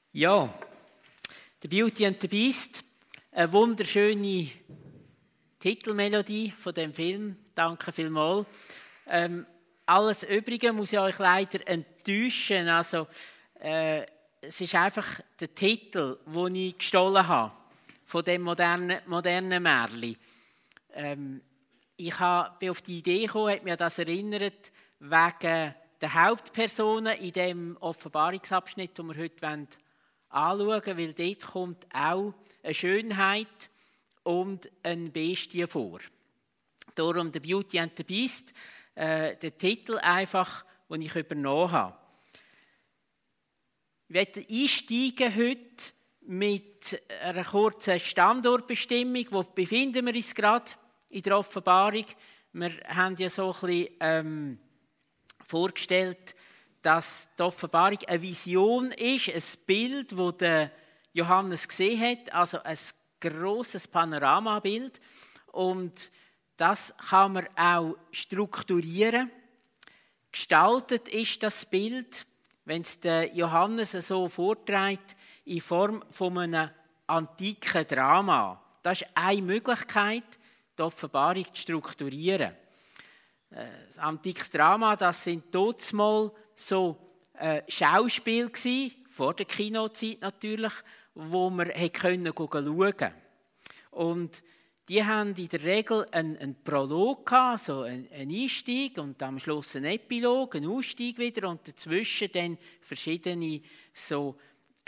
Ja, «The Beauty and the Beast», eine wunderschöne Titelmelodie von dem Film. Danke vielmals. Alles Übrige muss ich euch leider enttäuschen. Also, es ist einfach der Titel, den ich gestohlen habe von dem modernen Märchen. Ich bin auf die Idee gekommen, hat mich das erinnert, wegen der Hauptpersonen in dem Offenbarungsabschnitt, den wir heute anschauen wollen, weil dort kommt auch eine Schönheit und eine Bestie vor. Darum «The Beauty and the Beast», der Titel einfach, den ich übernommen habe. Ich werde einsteigen heute mit einer kurzen Standortbestimmung. Wo befinden wir uns gerade in der Offenbarung? Wir haben ja so ein bisschen vorgestellt, dass die Offenbarung eine Vision ist, ein Bild, das der Johannes gesehen hat, also ein grosses Panoramabild. Und das kann man auch strukturieren. Gestaltet ist das Bild, wenn es der Johannes so vorträgt, in Form von einem antiken Drama. Das ist eine Möglichkeit, die Offenbarung zu strukturieren. Das antikes Drama, das sind damals so Schauspiele gewesen, vor der Kinozeit natürlich, wo man schauen konnte. Und die haben in der Regel einen Prolog gehabt, so einen Einstieg und am Schluss einen Epilog, einen Ausstieg wieder und dazwischen dann verschiedene so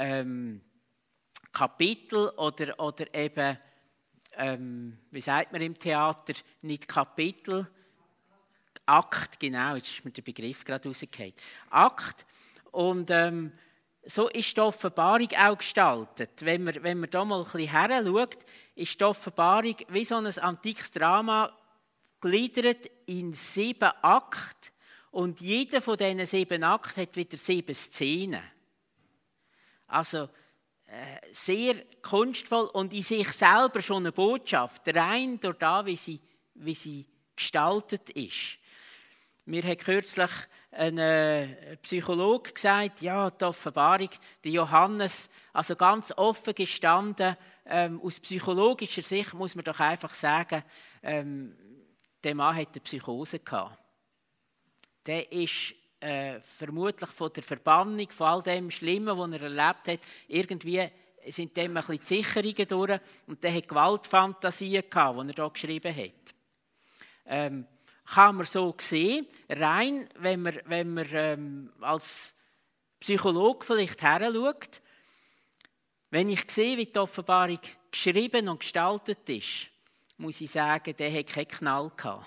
Kapitel oder eben, wie sagt man im Theater, nicht Kapitel, Akt, genau, jetzt ist mir der Begriff gerade rausgefallen. Akt. Und so ist die Offenbarung auch gestaltet. Wenn man da mal ein bisschen heranschaut, ist die Offenbarung wie so ein antikes Drama gegliedert in 7 Akte. Und jeder von diesen 7 Akten hat wieder 7 Szenen. Also sehr kunstvoll und in sich selber schon eine Botschaft, rein durch das, wie sie gestaltet ist. Mir hat kürzlich ein Psychologe gesagt, ja, die Offenbarung, der Johannes, also ganz offen gestanden, aus psychologischer Sicht muss man doch einfach sagen, der Mann hatte eine Psychose gehabt. Der ist vermutlich von der Verbannung, von all dem Schlimmen, was er erlebt hat, irgendwie sind dem ein bisschen die Sicherungen durch und der hat Gewaltfantasien gehabt, die er hier geschrieben hat. Kann man so sehen, rein, wenn man als Psychologe vielleicht heranschaut. Wenn ich sehe, wie die Offenbarung geschrieben und gestaltet ist, muss ich sagen, der hat keinen Knall gehabt.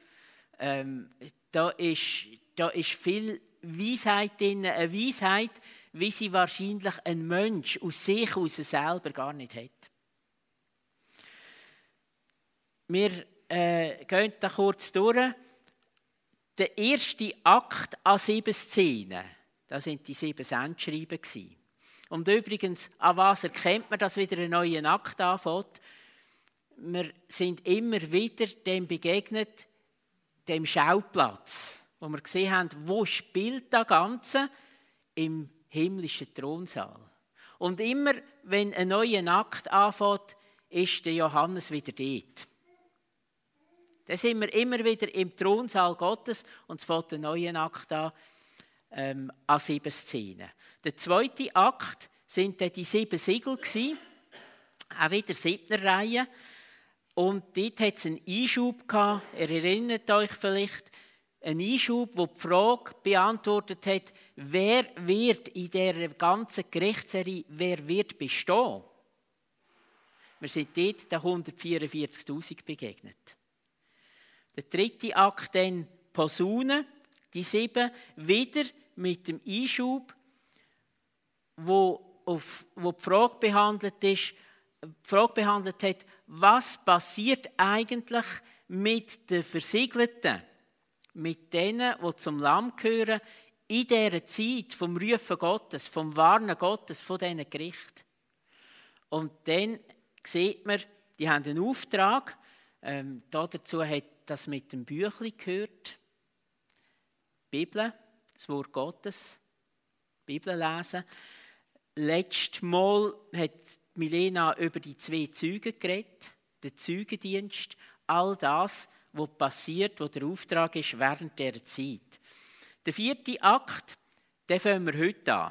Da ist viel Weisheit drin, eine Weisheit, wie sie wahrscheinlich ein Mensch aus sich heraus selber gar nicht hat. Wir gehen da kurz durch. Der erste Akt an 7 Szenen, das sind die 7 Sendschreiben gewesen. Und übrigens, an was erkennt man, dass wieder ein neuer Akt anfängt? Wir sind immer wieder dem begegnet, dem Schauplatz, wo wir gesehen haben, wo spielt das Ganze? Im himmlischen Thronsaal. Und immer, wenn ein neuer Akt anfängt, ist der Johannes wieder dort. Da sind wir immer wieder im Thronsaal Gottes und es fängt ein neuer Akt an 7 Szenen. Der zweite Akt sind dann die 7 Siegel gewesen, auch wieder 7er Reihe. Und dort hat es einen Einschub gehabt, ihr erinnert euch vielleicht, einen Einschub, wo die Frage beantwortet hat, wer wird in dieser ganzen Gerichtsserie, wer wird bestehen? Wir sind dort den 144'000 begegnet. Der dritte Akt dann Posaune, die 7, wieder mit dem Einschub, wo die Frage behandelt hat, was passiert eigentlich mit den Versiegelten, mit denen, die zum Lamm gehören, in dieser Zeit vom Rufen Gottes, vom Warnen Gottes, von diesen Gerichten. Und dann sieht man, die haben einen Auftrag, dazu hat das mit dem Büchlein gehört. Die Bibel, das Wort Gottes, die Bibel lesen. letztes Mal hat Milena über die 2 Zeugen geredet, den Zeugendienst, all das, was passiert, was der Auftrag ist während dieser Zeit. Der 4. Akt, den fangen wir heute an.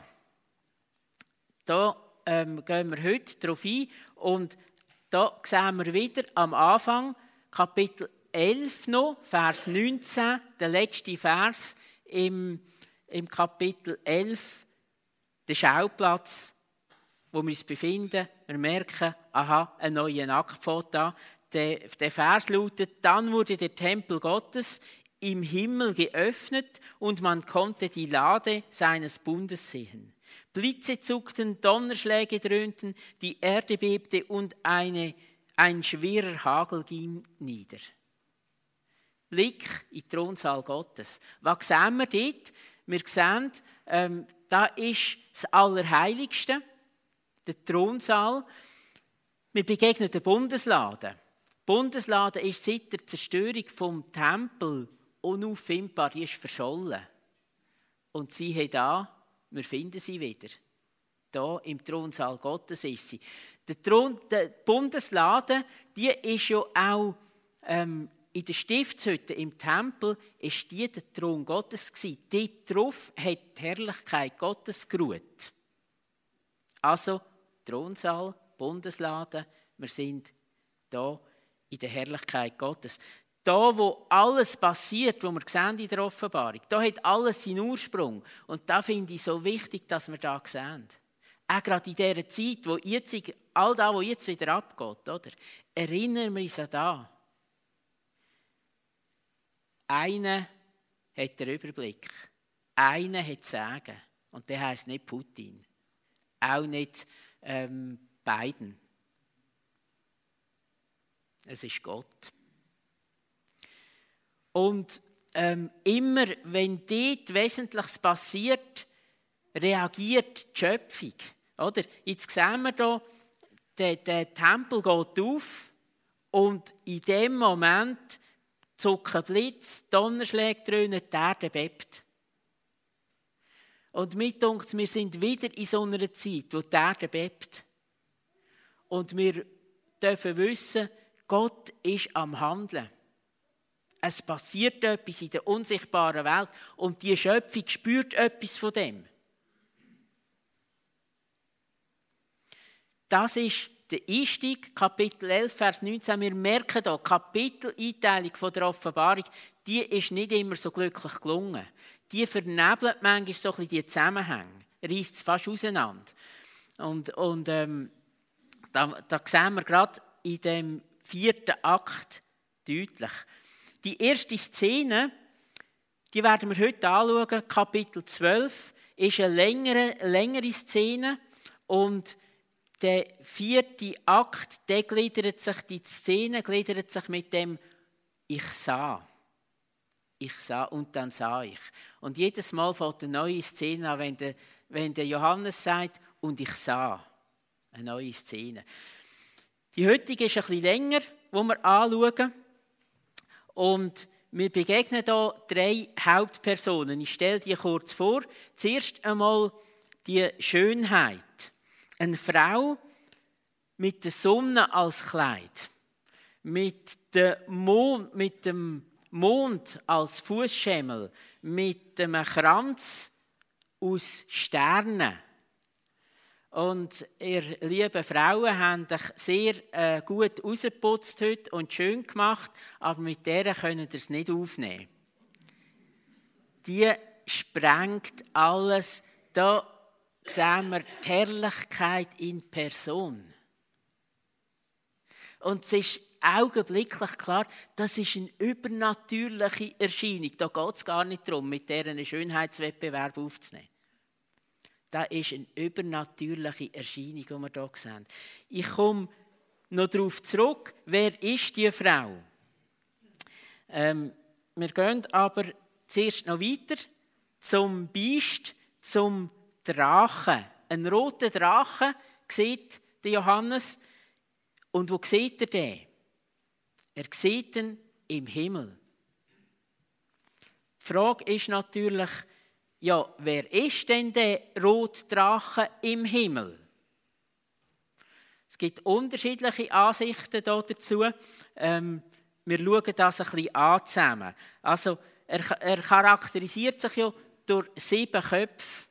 Da gehen wir heute darauf ein und da sehen wir wieder am Anfang Kapitel 11 noch, Vers 19, der letzte Vers im Kapitel 11, der Schauplatz, wo wir uns befinden. Wir merken, aha, ein neuer Akt fängt an. Der Vers lautet: Dann wurde der Tempel Gottes im Himmel geöffnet und man konnte die Lade seines Bundes sehen. Blitze zuckten, Donnerschläge dröhnten, die Erde bebte und ein schwerer Hagel ging nieder. Blick in den Thronsaal Gottes. Was sehen wir dort? Wir sehen, da ist das Allerheiligste, der Thronsaal. Wir begegnen der Bundeslade. Die Bundeslade ist seit der Zerstörung vom Tempel unauffindbar, die ist verschollen. Und siehe da, wir finden sie wieder. Da im Thronsaal Gottes ist sie. Die Bundeslade, die ist ja auch in der Stiftshütte im Tempel, ist die der Thron Gottes gewesen. Dort drauf hat die Herrlichkeit Gottes geruht. Also Thronsaal, Bundeslade, wir sind da in der Herrlichkeit Gottes. Da, wo alles passiert, was wir sehen in der Offenbarung, da hat alles seinen Ursprung. Und da finde ich so wichtig, dass wir da sehen. Auch gerade in dieser Zeit, wo jetzt, all das, was jetzt wieder abgeht, oder? Erinnern wir uns an das. Einer hat den Überblick. Einer hat das Sagen. Und der heisst nicht Putin. Auch nicht Biden. Es ist Gott. Und immer, wenn dort Wesentliches passiert, reagiert die Schöpfung. Oder? Jetzt sehen wir hier, der Tempel geht auf und in dem Moment zucken Blitz, Donnerschläge dröhnen, die Erde bebt. Und mir denkt, wir sind wieder in so einer Zeit, wo die Erde bebt. Und wir dürfen wissen, Gott ist am Handeln. Es passiert etwas in der unsichtbaren Welt und die Schöpfung spürt etwas von dem. Das ist der Einstieg, Kapitel 11, Vers 19. Wir merken hier, die Kapiteleinteilung von der Offenbarung, die ist nicht immer so glücklich gelungen. Die vernebelt manchmal so ein bisschen die Zusammenhänge, reißt es fast auseinander. Und da sehen wir gerade in dem 4. Akt deutlich. Die erste Szene, die werden wir heute anschauen, Kapitel 12, ist eine längere Szene und der 4. Akt, die Szene gliedert sich mit dem Ich sah und dann sah ich. Und jedes Mal fängt eine neue Szene an, wenn der Johannes sagt, und ich sah. Eine neue Szene. Die heutige ist ein bisschen länger, die wir anschauen. Und wir begegnen hier 3 Hauptpersonen. Ich stelle die kurz vor. Zuerst einmal die Schönheit. Eine Frau mit der Sonne als Kleid, mit dem Mond als Fußschemel, mit einem Kranz aus Sternen. Und ihr lieben Frauen haben euch sehr gut rausgeputzt heute und schön gemacht, aber mit der können ihr es nicht aufnehmen. Die sprengt alles. Da sehen wir die Herrlichkeit in Person. Und es ist augenblicklich klar, das ist eine übernatürliche Erscheinung. Da geht es gar nicht darum, mit der einen Schönheitswettbewerb aufzunehmen. Das ist eine übernatürliche Erscheinung, die wir hier sehen. Ich komme noch darauf zurück, wer ist diese Frau? Wir gehen aber zuerst noch weiter zum Biest, zum Drachen. Ein roter Drache sieht der Johannes. Und wo sieht er den? Er sieht ihn im Himmel. Die Frage ist natürlich, ja, wer ist denn der rote Drache im Himmel? Es gibt unterschiedliche Ansichten dazu. Wir schauen das ein bisschen an zusammen. Also, er charakterisiert sich ja durch 7 Köpfe.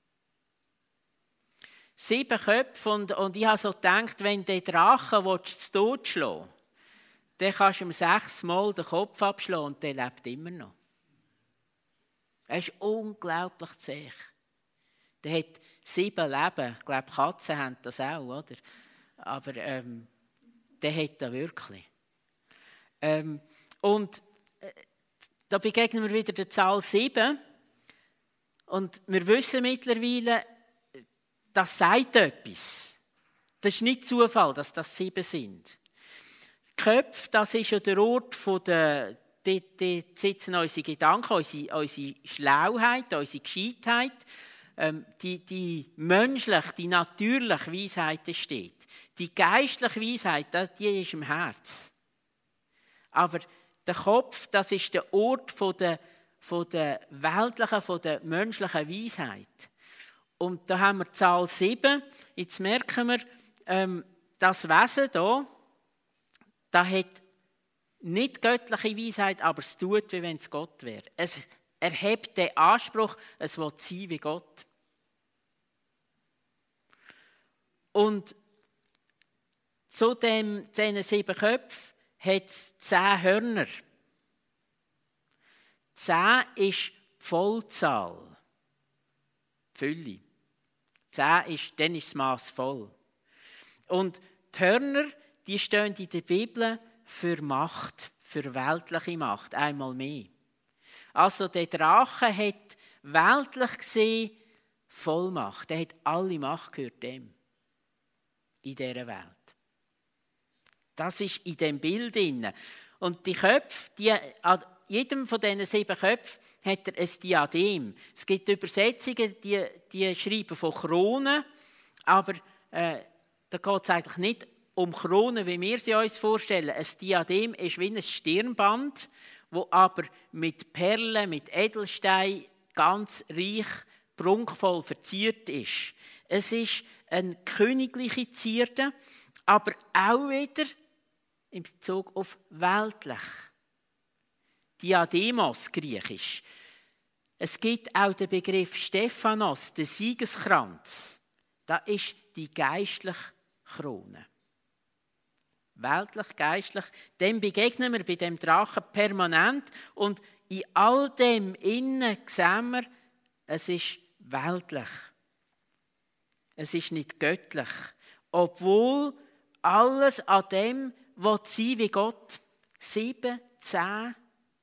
7 Köpfe und ich habe so gedacht, wenn du den Drachen zu Tod schlagen willst, dann kannst du ihm 6 Mal den Kopf abschlagen und der lebt immer noch. Er ist unglaublich zäh. Der hat 7 Leben. Ich glaube, Katzen haben das auch, oder? Aber der hat das wirklich. Da begegnen wir wieder der Zahl 7. Und wir wissen mittlerweile, das sagt etwas. Das ist nicht Zufall, dass das 7 sind. Die Köpfe, das ist ja der Ort dort sitzen unsere Gedanken, unsere Schlauheit, unsere Gescheitheit, die menschliche, die natürliche Weisheit steht. Die geistliche Weisheit, die ist im Herz. Aber der Kopf, das ist der Ort von der weltlichen, von der menschlichen Weisheit. Und da haben wir die Zahl 7. Jetzt merken wir, das Wesen hier, das hat nicht göttliche Weisheit, aber es tut, wie wenn es Gott wäre. Es erhebt den Anspruch, es will sein wie Gott. Und zu diesen 7 Köpfen hat es 10 Hörner. 10 ist die Vollzahl. Fülle. 10 ist, dann ist das Maß voll. Und die Hörner, die stehen in der Bibel für Macht, für weltliche Macht, einmal mehr. Also der Drache hat weltlich gesehen Vollmacht. Er hat alle Macht gehört dem in dieser Welt. Das ist in dem Bild drin. Und die Köpfe, an jedem von diesen 7 Köpfen hat er ein Diadem. Es gibt Übersetzungen, die schreiben von Kronen, aber da geht es eigentlich nicht um Kronen, wie wir sie uns vorstellen. Ein Diadem ist wie ein Stirnband, wo aber mit Perlen, mit Edelsteinen ganz reich, prunkvoll verziert ist. Es ist eine königliche Zierde, aber auch wieder in Bezug auf weltlich. Diademos, griechisch. Es gibt auch den Begriff Stephanos, der Siegeskranz. Das ist die geistliche Krone. Weltlich, geistlich, dem begegnen wir bei dem Drachen permanent und in all dem innen sehen wir, es ist weltlich. Es ist nicht göttlich. Obwohl alles an dem sein wie Gott. 7, 10.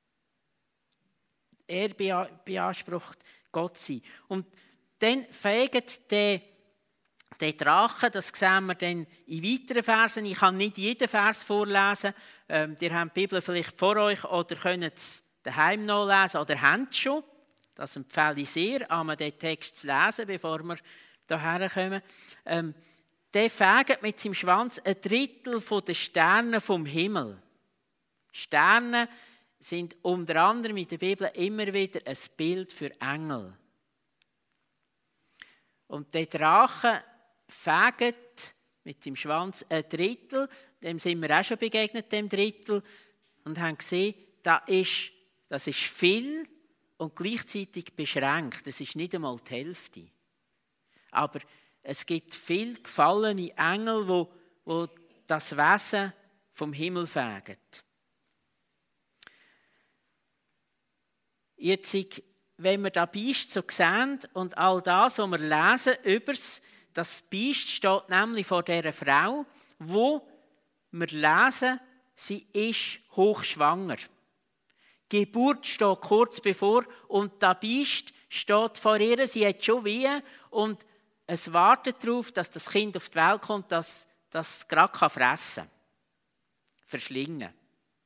Er beansprucht Gott sein. Und dann fegt der Drache, das sehen wir dann in weiteren Versen. Ich kann nicht jeden Vers vorlesen. Ihr habt die Bibel vielleicht vor euch oder könnt es daheim noch lesen oder habt es schon. Das empfehle ich sehr, einmal den Text zu lesen, bevor wir hierher kommen. Der fegt mit seinem Schwanz 1/3 der Sterne vom Himmel. Sterne sind unter anderem in der Bibel immer wieder ein Bild für Engel. Und der Drache fegt mit seinem Schwanz 1/3, dem sind wir auch schon begegnet, dem Drittel, und haben gesehen, das ist viel und gleichzeitig beschränkt. Das ist nicht einmal die Hälfte. Aber es gibt viele gefallene Engel, wo das Wesen vom Himmel fegen. Jetzt, wenn wir das Biest so sehen und all das, was wir lesen übers, das Biest steht nämlich vor dieser Frau, wo wir lesen, sie ist hochschwanger. Die Geburt steht kurz bevor und das Biest steht vor ihr, sie hat schon Wehen und es wartet darauf, dass das Kind auf die Welt kommt, dass es gerade fressen kann, verschlingen.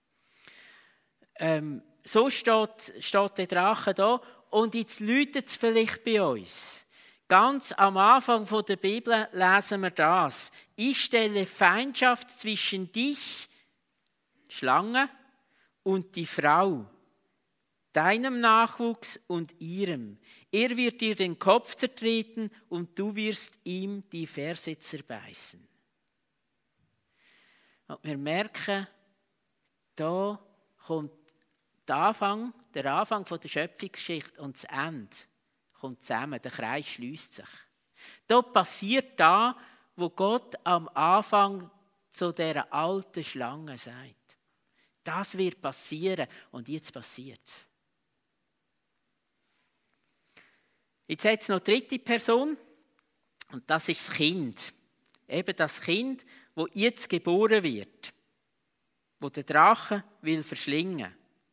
So steht der Drache da und jetzt läutet es vielleicht bei uns. Ganz am Anfang der Bibel lesen wir das. Ich stelle Feindschaft zwischen dich, Schlange, und die Frau, deinem Nachwuchs und ihrem. Er wird dir den Kopf zertreten und du wirst ihm die Ferse zerbeißen. Und wir merken, da kommt der Anfang von der Schöpfungsgeschichte und das Ende kommt zusammen, der Kreis schließt sich. Da passiert das, wo Gott am Anfang zu dieser alten Schlange sagt. Das wird passieren und jetzt passiert es. Jetzt hat es noch eine dritte Person und das ist das Kind. Eben das Kind, das jetzt geboren wird, wo der Drache will verschlingen.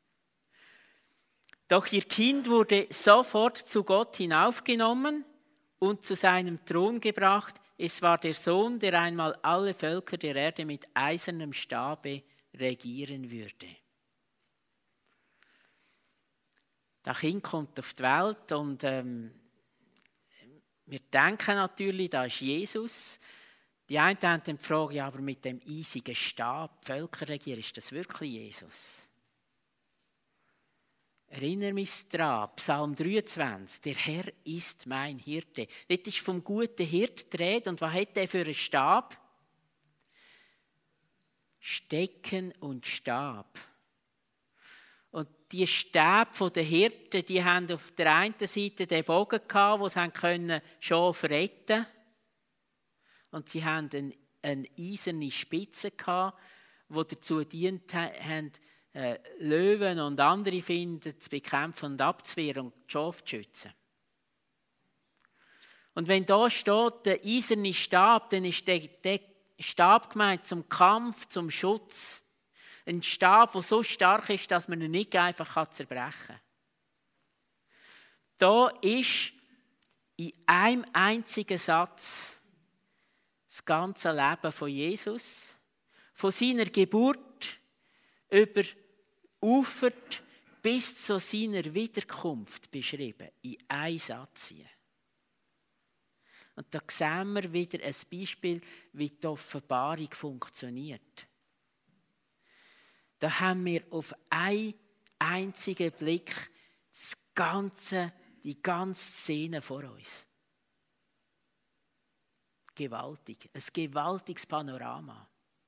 Doch ihr Kind wurde sofort zu Gott hinaufgenommen und zu seinem Thron gebracht. Es war der Sohn, der einmal alle Völker der Erde mit eisernem Stabe regieren würde. Das Kind kommt auf die Welt und wir denken natürlich, da ist Jesus. Die einen haben dann die Frage, ja, aber mit dem eisigen Stab, Völker regieren, ist das wirklich Jesus? Erinnere mich daran, Psalm 23, der Herr ist mein Hirte. Dort ist vom guten Hirt die Rede. Und was hat er für einen Stab? Stecken und Stab. Und die Stäbe der Hirten, die haben auf der einen Seite den Bogen gehabt, wo sie können Schafe retten konnten. Und sie hatten eine eiserne Spitze gehabt, die dazu dient haben, Löwen und andere Finden zu bekämpfen und abzuwehren und die Schafe zu schützen. Und wenn da steht, der eiserne Stab, dann ist der Stab gemeint zum Kampf, zum Schutz. Ein Stab, der so stark ist, dass man ihn nicht einfach zerbrechen kann. Da ist in einem einzigen Satz das ganze Leben von Jesus, von seiner Geburt über Ufert bis zu seiner Wiederkunft beschrieben, in einem Satz hier. Und da sehen wir wieder ein Beispiel, wie die Offenbarung funktioniert. Da haben wir auf einen einzigen Blick die ganze Szene vor uns. Gewaltig, ein gewaltiges Panorama.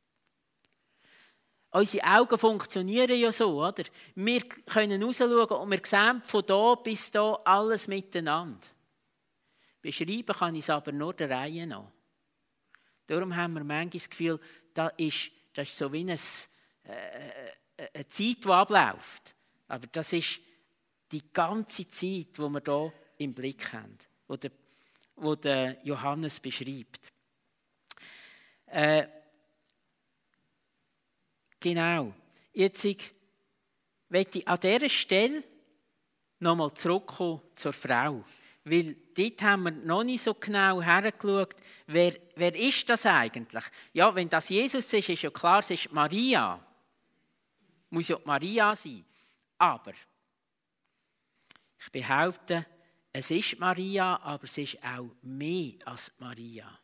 Unsere Augen funktionieren ja so, oder? Wir können rausschauen und wir sehen von da bis da alles miteinander. Beschreiben kann ich es aber nur der Reihe nach. Darum haben wir manchmal das Gefühl, das ist so wie eine Zeit, die abläuft. Aber das ist die ganze Zeit, die wir hier im Blick haben, wo der Johannes beschreibt. Genau. Jetzt möchte ich an dieser Stelle nochmal zurückkommen zur Frau. Weil dort haben wir noch nicht so genau hergeschaut, wer ist das eigentlich? Ja, wenn das Jesus ist, ist ja klar, es ist Maria. Muss ja Maria sein. Aber ich behaupte, es ist Maria, aber es ist auch mehr als Maria.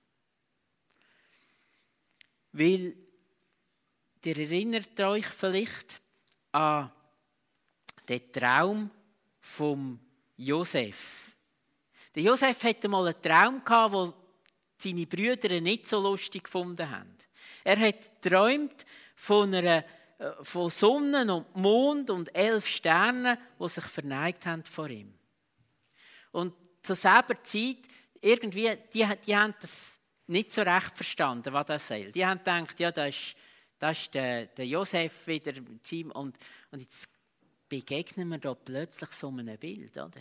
Weil ihr erinnert euch vielleicht an den Traum vom Josef. Der Josef hatte mal einen Traum gehabt, den seine Brüder nicht so lustig gefunden haben. Er hat geträumt von Sonne und Mond und 11 Sternen, die sich verneigt haben vor ihm. Und zur selben Zeit, irgendwie, die haben das nicht so recht verstanden, was das soll. Die haben gedacht, ja, das ist der Josef wieder mit ihm. Und jetzt begegnen wir da plötzlich so einem Bild, oder?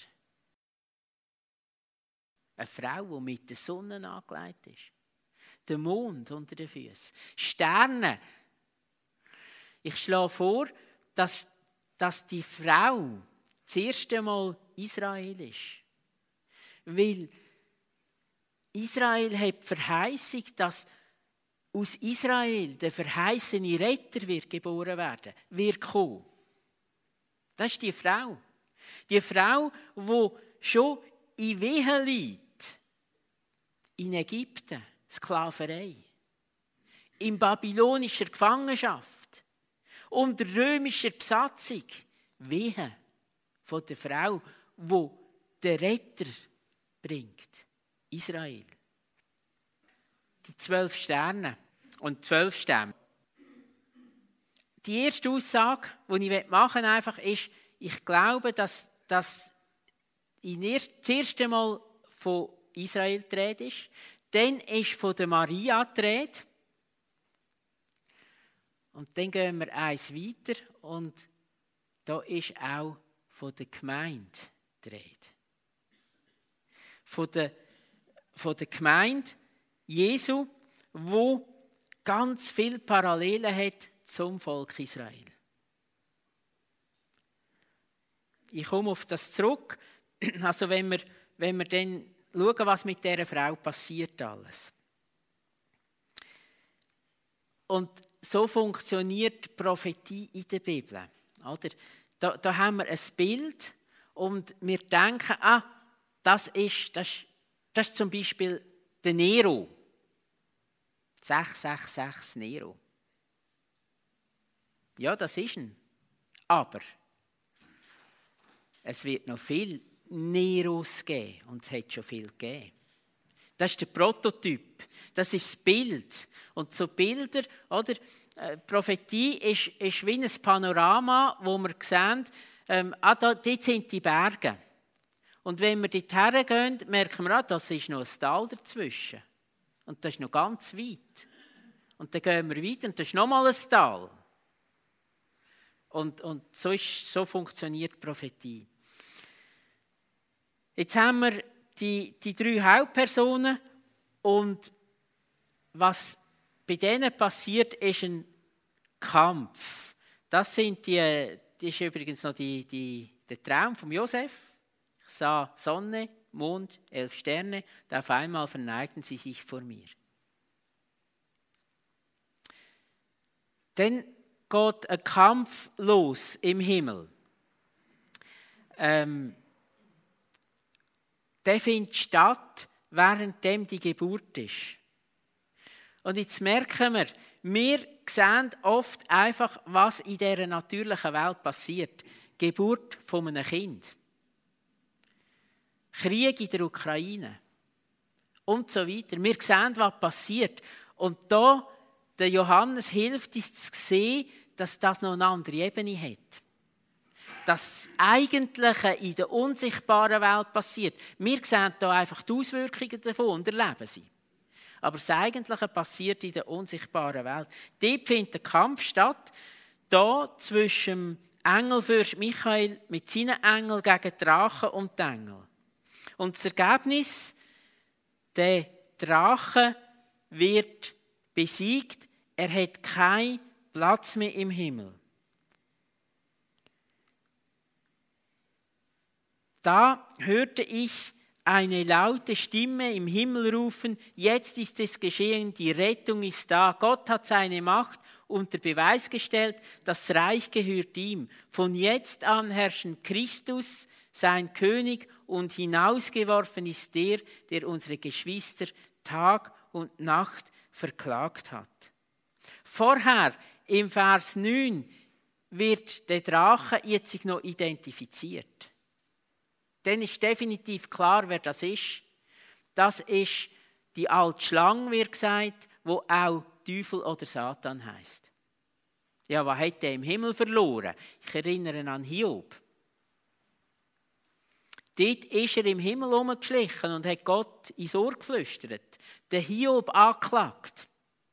Eine Frau, die mit der Sonne angelegt ist. Der Mond unter den Füßen. Sterne. Ich schlage vor, dass die Frau das erste Mal Israel ist. Weil Israel hat die Verheißung, dass aus Israel der verheißene Retter wird geboren werden, wird kommen. Das ist die Frau. Die Frau, die schon in Wehen liegt. In Ägypten, Sklaverei. In babylonischer Gefangenschaft. Unter römischer Besatzung. Wehen. von der Frau, wo den Retter bringt. Israel. Die 12 Sterne und 12 Stämme. Die erste Aussage, die ich machen will, einfach ist, ich glaube, dass das erste Mal von Israel die Rede ist. Dann ist von der Maria die Rede. Und dann gehen wir eins weiter und da ist auch von der Gemeinde die Rede. Von der Gemeinde Jesu, wo ganz viele Parallelen hat zum Volk Israel. Ich komme auf das zurück. Also wenn wir dann schauen, was mit dieser Frau passiert alles. Und so funktioniert die Prophetie in der Bibel. Oder? Da haben wir ein Bild und wir denken, das ist zum Beispiel der Nero. 666 Nero. Ja, das ist ein. Aber es wird noch viel Neros geben und es hat schon viel gegeben. Das ist der Prototyp, das ist das Bild. Und so Bilder, oder? Prophetie ist wie ein Panorama, wo wir sehen, dort sind die Berge. Und wenn wir dort hergehen, merken wir, das ist noch ein Tal dazwischen. Und das ist noch ganz weit. Und dann gehen wir weiter und das ist nochmal ein Tal. Und so funktioniert die Prophetie. Jetzt haben wir die 3 Hauptpersonen und was bei denen passiert, ist ein Kampf. Das ist übrigens noch der Traum von Josef. Ich sah Sonne, Mond, 11 Sterne, und auf einmal verneigten sie sich vor mir. Dann geht ein Kampf los im Himmel. Der findet statt, währenddem die Geburt ist. Und jetzt merken wir sehen oft einfach, was in dieser natürlichen Welt passiert. Geburt von einem Kind. Krieg in der Ukraine. Und so weiter. Wir sehen, was passiert. Und da, der Johannes hilft uns zu sehen, dass das noch eine andere Ebene hat. Dass das Eigentliche in der unsichtbaren Welt passiert. Wir sehen hier einfach die Auswirkungen davon und erleben sie. Aber das Eigentliche passiert in der unsichtbaren Welt. Dort findet der Kampf statt, da zwischen dem Engelfürst Michael mit seinen Engeln gegen die Drachen und die Engel. Und das Ergebnis, der Drache wird besiegt, er hat keinen Platz mehr im Himmel. Da hörte ich eine laute Stimme im Himmel rufen, jetzt ist es geschehen, die Rettung ist da. Gott hat seine Macht unter Beweis gestellt, das Reich gehört ihm. Von jetzt an herrschen Christus, sein König, und hinausgeworfen ist der unsere Geschwister Tag und Nacht verklagt hat. Vorher, im Vers 9, wird der Drache jetzt noch identifiziert. Dann ist definitiv klar, wer das ist. Das ist die alte Schlange, wird gesagt, wo auch Teufel oder Satan heisst. Ja, was hat er im Himmel verloren? Ich erinnere an Hiob. Dort ist er im Himmel herumgeschlichen und hat Gott ins Ohr geflüstert. Den Hiob angeklagt.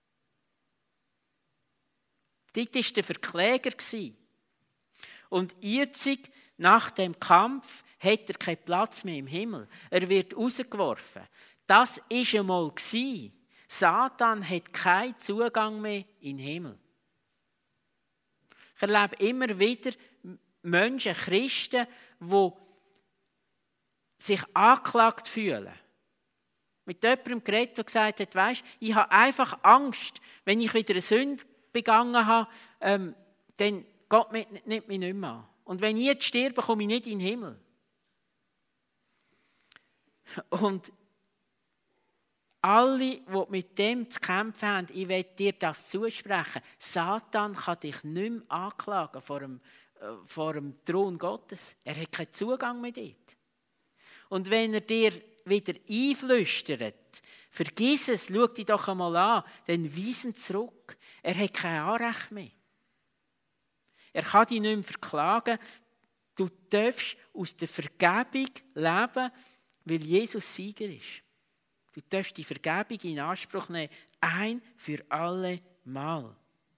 Dort war der Verkläger. Und jetzt, nach dem Kampf, hat er keinen Platz mehr im Himmel. Er wird rausgeworfen. Das war einmal. Satan hat keinen Zugang mehr in den Himmel. Ich erlebe immer wieder Menschen, Christen, die sich angeklagt fühlen. Mit jemandem geredet, der gesagt hat, weisst, ich habe einfach Angst, wenn ich wieder eine Sünde begangen habe, dann Gott nimmt mich nicht mehr an. Und wenn ich jetzt sterbe, komme ich nicht in den Himmel. Und alle, die mit dem zu kämpfen haben, ich will dir das zusprechen. Satan kann dich nicht mehr anklagen vor dem vor dem Thron Gottes. Er hat keinen Zugang mehr dort. Und wenn er dir wieder einflüstert, vergiss es, schau dich doch einmal an, dann weis ihn zurück. Er hat kein Anrecht mehr. Er kann dich nicht mehr verklagen. Du darfst aus der Vergebung leben, weil Jesus Sieger ist. Du darfst die Vergebung in Anspruch nehmen, ein für alle Mal.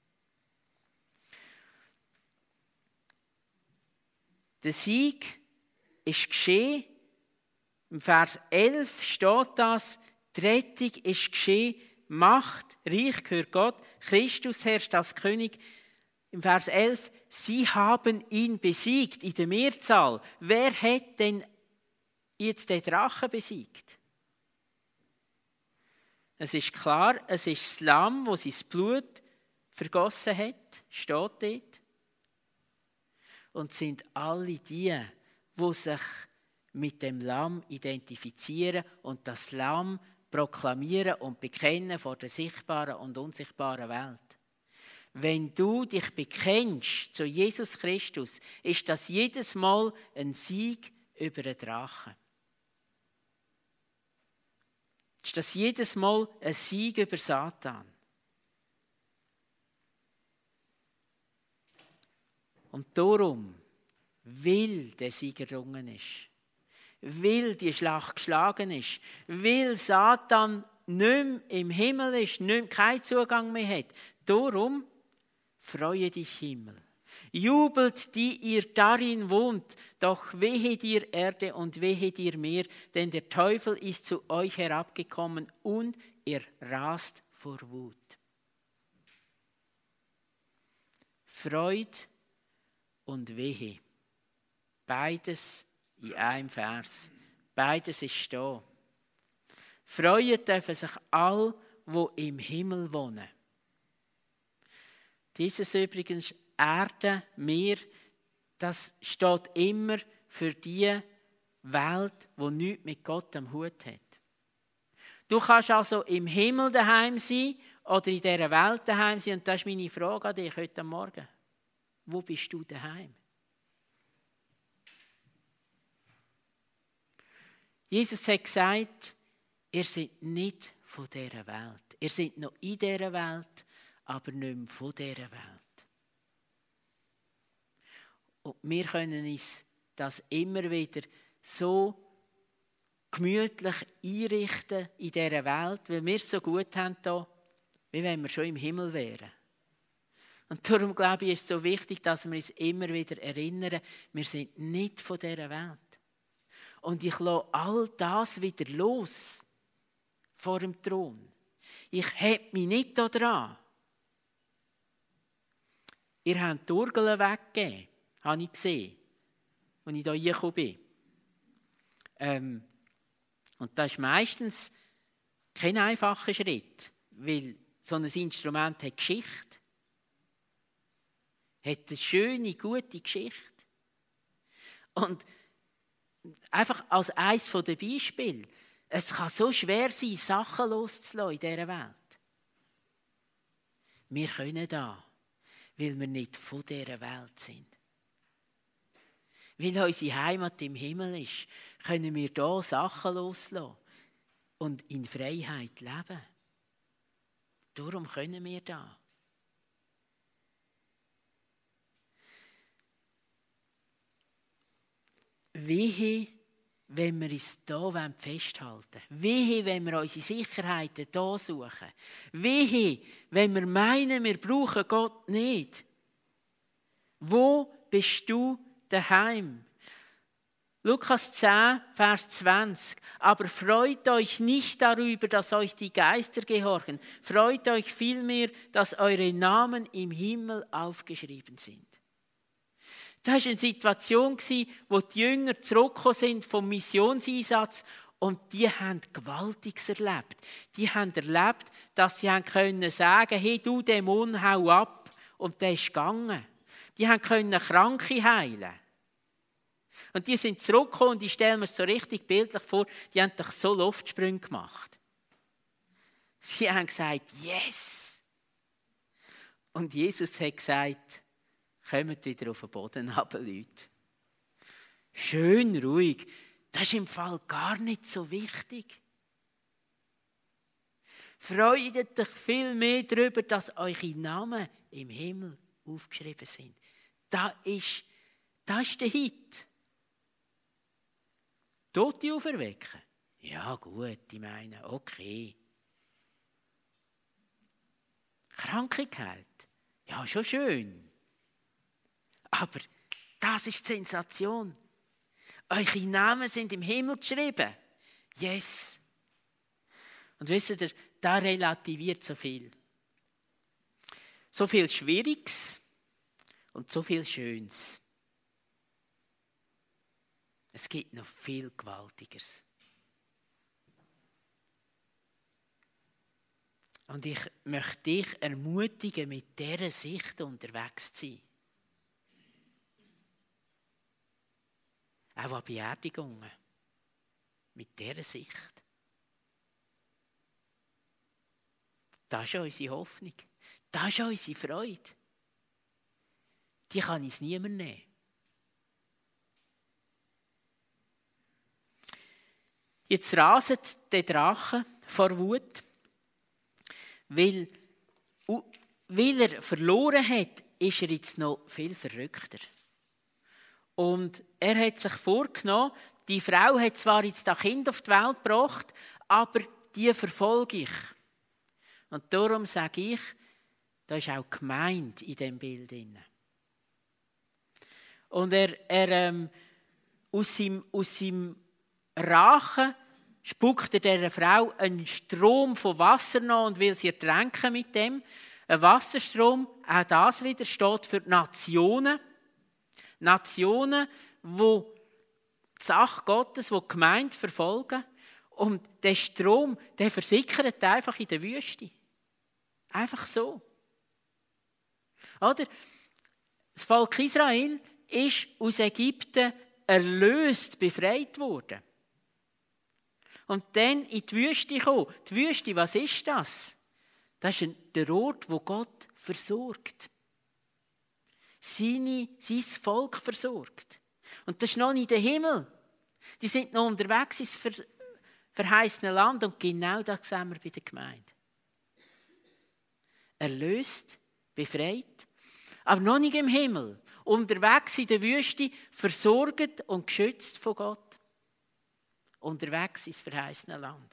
Der Sieg ist geschehen. Im Vers 11 steht das, die Rettung ist geschehen, Macht, Reich gehört Gott, Christus herrscht als König. Im Vers 11, sie haben ihn besiegt in der Mehrzahl. Wer hat denn jetzt den Drachen besiegt? Es ist klar, es ist das Lamm, das sein Blut vergossen hat, steht dort. Und sind alle die sich mit dem Lamm identifizieren und das Lamm proklamieren und bekennen vor der sichtbaren und unsichtbaren Welt. Wenn du dich bekennst zu Jesus Christus, ist das jedes Mal ein Sieg über den Drachen. Ist das jedes Mal ein Sieg über Satan. Und darum, weil der Sieg errungen ist, weil die Schlacht geschlagen ist, weil Satan nicht mehr im Himmel ist, keinen Zugang mehr hat, darum freue dich Himmel. Jubelt, die ihr darin wohnt, doch wehe dir Erde und wehe dir Meer, denn der Teufel ist zu euch herabgekommen und er rast vor Wut. Freude und Wehe. Beides in einem Vers. Beides ist da. Freuen dürfen sich all, die im Himmel wohnen. Dieses übrigens Erde, Meer, das steht immer für die Welt, die nichts mit Gott am Hut hat. Du kannst also im Himmel daheim sein oder in dieser Welt daheim sein. Und das ist meine Frage an dich heute Morgen. Wo bist du daheim? Jesus hat gesagt, ihr seid nicht von dieser Welt. Ihr seid noch in dieser Welt, aber nicht mehr von dieser Welt. Und wir können uns das immer wieder so gemütlich einrichten in dieser Welt, weil wir es so gut haben hier, wie wenn wir schon im Himmel wären. Und darum glaube ich, ist es so wichtig, dass wir uns immer wieder erinnern, wir sind nicht von dieser Welt. Und ich lasse all das wieder los vor dem Thron. Ich heb mich nicht daran. Ihr habt die Orgeln weggegeben, habe ich gesehen, als ich hier reingekommen bin. Und das ist meistens kein einfacher Schritt, weil so ein Instrument hat Geschichte. Hat eine schöne, gute Geschichte. Und einfach als eines der Beispiele, es kann so schwer sein, Sachen loszulassen in dieser Welt. Wir können das, weil wir nicht von dieser Welt sind. Weil unsere Heimat im Himmel ist, können wir hier Sachen loslassen und in Freiheit leben. Darum können wir das. Wehe, wenn wir uns hier festhalten wollen. Wehe, wenn wir unsere Sicherheiten hier suchen. Wehe, wenn wir meinen, wir brauchen Gott nicht. Wo bist du daheim? Lukas 10, Vers 20. Aber freut euch nicht darüber, dass euch die Geister gehorchen. Freut euch vielmehr, dass eure Namen im Himmel aufgeschrieben sind. Das war eine Situation, wo die Jünger zurückgekommen sind vom Missionseinsatz und die haben Gewaltiges erlebt. Die haben erlebt, dass sie können sagen, hey du Dämon, hau ab. Und der ist gegangen. Die können Kranke heilen. Und die sind zurückgekommen und ich stelle mir es so richtig bildlich vor, die haben doch so Luftsprünge gemacht. Sie haben gesagt, yes. Und Jesus hat gesagt, Kommt wieder auf den Boden runter, Leute. Schön ruhig. Das ist im Fall gar nicht so wichtig. Freut euch viel mehr darüber, dass eure Namen im Himmel aufgeschrieben sind. Das ist der Hit. Tote auferwecken? Ja gut, ich meine, okay. Kranke geheilt? Ja, schon schön. Aber das ist die Sensation. Eure Namen sind im Himmel geschrieben. Yes. Und wisst ihr, da relativiert so viel. So viel Schwieriges und so viel Schönes. Es gibt noch viel Gewaltigeres. Und ich möchte dich ermutigen, mit dieser Sicht unterwegs zu sein. Auch an Beerdigungen. Mit dieser Sicht. Das ist unsere Hoffnung. Das ist unsere Freude. Die kann uns niemand nehmen. Jetzt raset der Drache vor Wut, weil er verloren hat, ist er jetzt noch viel verrückter. Und er hat sich vorgenommen, die Frau hat zwar jetzt das Kind auf die Welt gebracht, aber die verfolge ich. Und darum sage ich, da ist auch gemeint in diesem Bild. Und er aus seinem Rachen spuckt er dieser Frau einen Strom von Wasser nach und will sie ertränken mit dem. Ein Wasserstrom, auch das wieder, steht für Nationen. Nationen, die die Sache Gottes, die Gemeinde verfolgen. Und der Strom, der versickert einfach in der Wüste. Einfach so. Oder? Das Volk Israel ist aus Ägypten erlöst, befreit worden. Und dann in die Wüste gekommen. Die Wüste, was ist das? Das ist der Ort, wo Gott versorgt. Sein Volk versorgt. Und das ist noch nicht der Himmel. Die sind noch unterwegs ins verheißene Land. Und genau das sehen wir bei der Gemeinde. Erlöst, befreit, aber noch nicht im Himmel. Unterwegs in der Wüste, versorgt und geschützt von Gott. Unterwegs ins verheißene Land.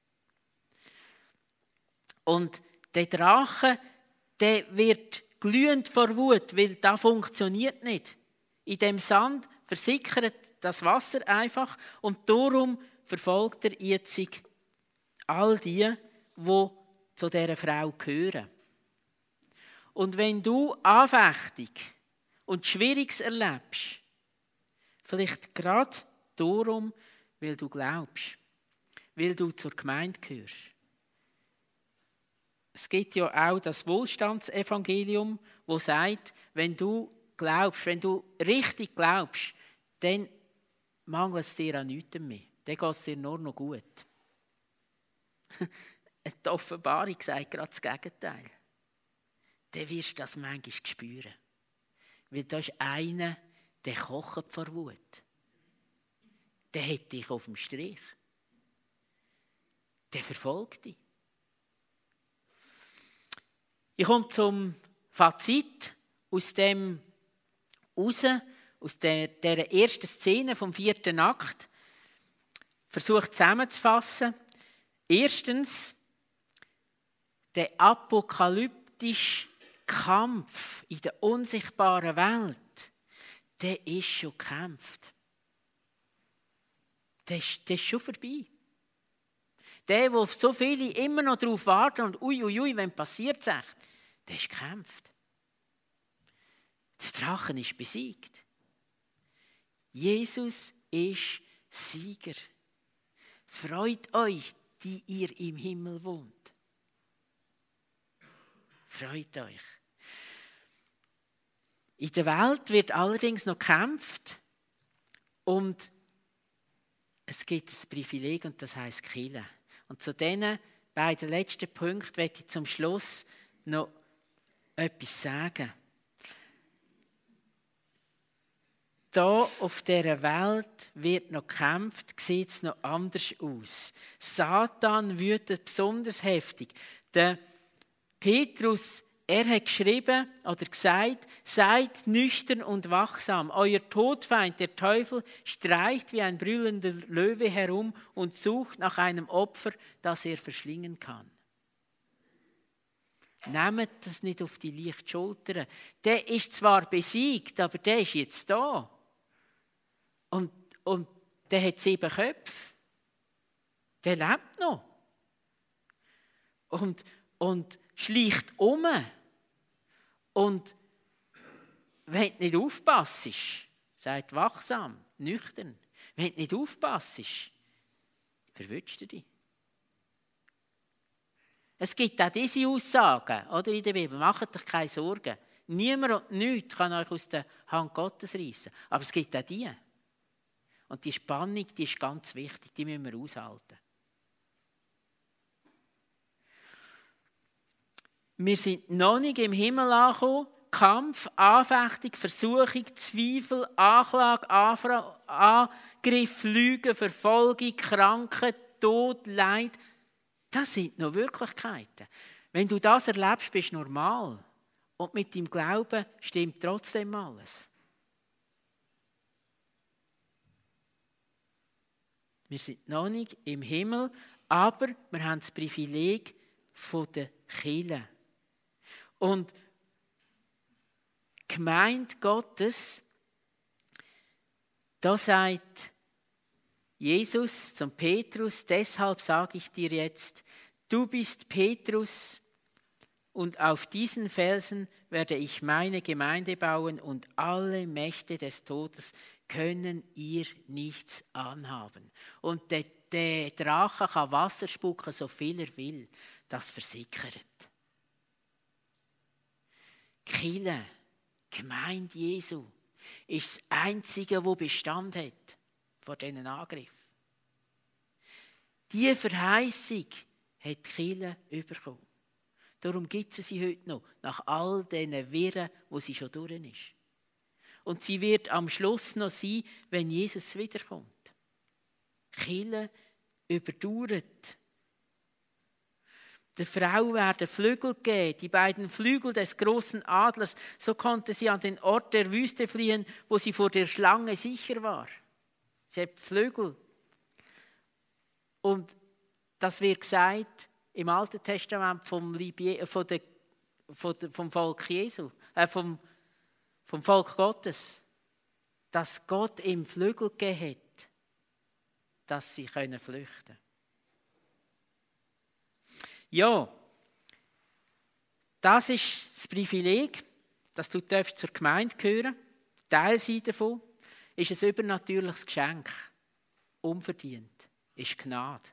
Und der Drache, der wird glühend vor Wut, weil das funktioniert nicht. In dem Sand versickert das Wasser einfach und darum verfolgt er jetzt all die zu dieser Frau gehören. Und wenn du Anfechtung und Schwieriges erlebst, vielleicht gerade darum, weil du glaubst, weil du zur Gemeinde gehörst. Es gibt ja auch das Wohlstandsevangelium, das sagt, wenn du glaubst, wenn du richtig glaubst, dann mangelt es dir an nichts mehr. Dann geht es dir nur noch gut. Die Offenbarung sagt gerade das Gegenteil. Dann wirst du das manchmal spüren. Weil da ist einer, der kocht vor Wut. Der hat dich auf dem Strich. Der verfolgt dich. Ich komme zum Fazit aus dem raus, aus dieser ersten Szene vom 4. Akt. Versuche zusammenzufassen. Erstens, der apokalyptische Kampf in der unsichtbaren Welt, der ist schon gekämpft. Der ist schon vorbei. Der, wo so viele immer noch darauf warten und wenn passiert es echt, der ist gekämpft. Der Drachen ist besiegt. Jesus ist Sieger. Freut euch, die ihr im Himmel wohnt. Freut euch. In der Welt wird allerdings noch gekämpft und es gibt ein Privileg und das heisst Kirche. Und zu diesen beiden letzten Punkten möchte ich zum Schluss noch etwas sagen. da auf dieser Welt wird noch gekämpft, sieht es noch anders aus. Satan wütet besonders heftig. Der Petrus, er hat geschrieben oder gesagt, seid nüchtern und wachsam. Euer Todfeind, der Teufel, streicht wie ein brüllender Löwe herum und sucht nach einem Opfer, das er verschlingen kann. Nehmt das nicht auf die leichten Schultern. Der ist zwar besiegt, aber der ist jetzt da. Und der hat 7 Köpfe. Der lebt noch. Und schleicht um. Und wenn du nicht aufpasst, seid wachsam, nüchtern. Wenn du nicht aufpasst, verwünscht du dich. Es gibt auch diese Aussagen oder, in der Bibel. Macht euch keine Sorgen. Niemand und nichts kann euch aus der Hand Gottes reissen. Aber es gibt auch die. Und die Spannung, die ist ganz wichtig. Die müssen wir aushalten. Wir sind noch nicht im Himmel angekommen. Kampf, Anfechtung, Versuchung, Zweifel, Anklage, Angriff, Lügen, Verfolgung, Krankheit, Tod, Leid. Das sind noch Wirklichkeiten. Wenn du das erlebst, bist du normal. Und mit deinem Glauben stimmt trotzdem alles. Wir sind noch nicht im Himmel, aber wir haben das Privileg von der Kirche. Und die Gemeinde Gottes, da sagt Jesus zum Petrus, deshalb sage ich dir jetzt, du bist Petrus und auf diesen Felsen werde ich meine Gemeinde bauen und alle Mächte des Todes können ihr nichts anhaben. Und der Drache kann Wasser spucken, so viel er will, das versickert. Kirche, Gemeinde Jesu, ist das Einzige, das Bestand hat vor diesen Angriff. Diese Verheißung hat die Kirche bekommen. Darum gibt es sie heute noch, nach all diesen Wirren, wo sie schon durch ist. Und sie wird am Schluss noch sein, wenn Jesus wiederkommt. Die Kirche überdauert. Der Frau werden Flügel geben, die beiden Flügel des großen Adlers. So konnte sie an den Ort der Wüste fliehen, wo sie vor der Schlange sicher war. Sie hat Flügel. Und das wird gesagt im Alten Testament vom Volk Jesu, vom Volk Gottes, dass Gott ihm Flügel gegeben hat, dass sie flüchten können. Ja, das ist das Privileg, dass du zur Gemeinde gehören darfst. Teil sein davon ist ein übernatürliches Geschenk. Unverdient. Ist Gnade.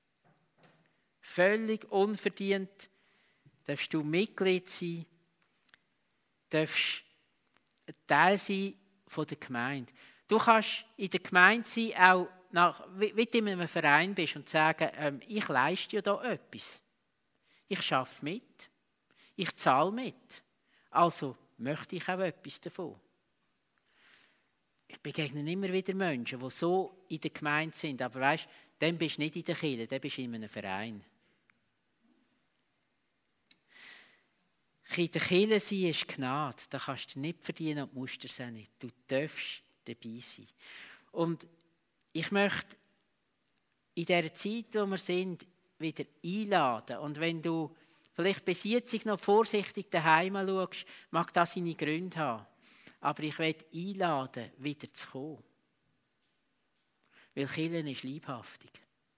Völlig unverdient darfst du Mitglied sein, darfst ein Teil sein von der Gemeinde. Du kannst in der Gemeinde sein, auch wie du in einem Verein bist und sagen, ich leiste ja da etwas. Ich arbeite mit, ich zahle mit, also möchte ich auch etwas davon. Ich begegne immer wieder Menschen, die so in der Gemeinde sind, aber weißt, dann bist du nicht in der Kirche, dann bist du in einem Verein. In der Kirche sein ist Gnade, da kannst du nicht verdienen und musst es auch nicht. Du darfst dabei sein. Und ich möchte in dieser Zeit, wo wir sind, wieder einladen. Und wenn du vielleicht bis jetzt noch vorsichtig daheim schaust, mag das seine Gründe haben. Aber ich möchte einladen, wieder zu kommen. Weil Kirche ist leibhaftig.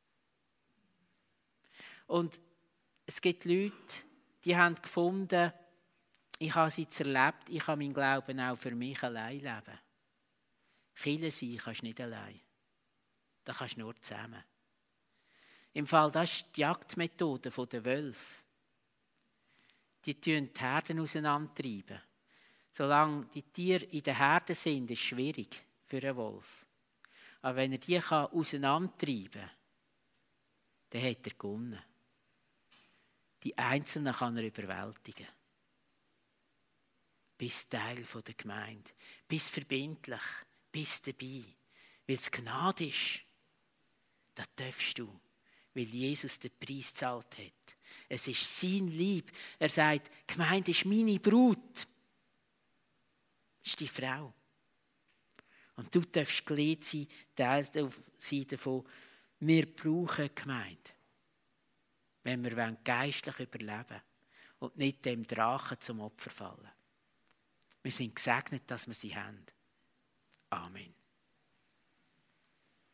Und es gibt Leute, die haben gefunden, ich habe es jetzt erlebt, ich kann meinen Glauben auch für mich allein leben. Kirche sein kannst du nicht allein. Das kannst du nur zusammen. Im Fall, das ist die Jagdmethode der Wölfe. Die treiben die Herden auseinandertreiben. Solange die Tiere in der Herde sind, ist es schwierig für einen Wolf. Aber wenn er die auseinandertreiben kann, dann hat er gewonnen. Die Einzelnen kann er überwältigen. Bist Teil der Gemeinde. Bist verbindlich. bist dabei. Weil es Gnade ist, das darfst du, weil Jesus den Preis gezahlt hat. Es ist sein Lieb. Er sagt, die Gemeinde ist meine Brut. Das ist die Frau. Und du darfst gelehrt sein, Teil sein davon. Wir brauchen die Gemeinde, wenn wir geistlich überleben wollen und nicht dem Drachen zum Opfer fallen. Wir sind gesegnet, dass wir sie haben. Amen.